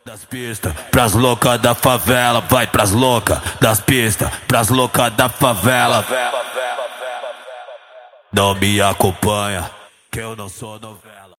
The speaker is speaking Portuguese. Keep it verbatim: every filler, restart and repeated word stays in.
Das pistas pras loucas da favela, vai pras loucas das pistas, pras loucas da favela. Não me acompanha, que eu não sou novela.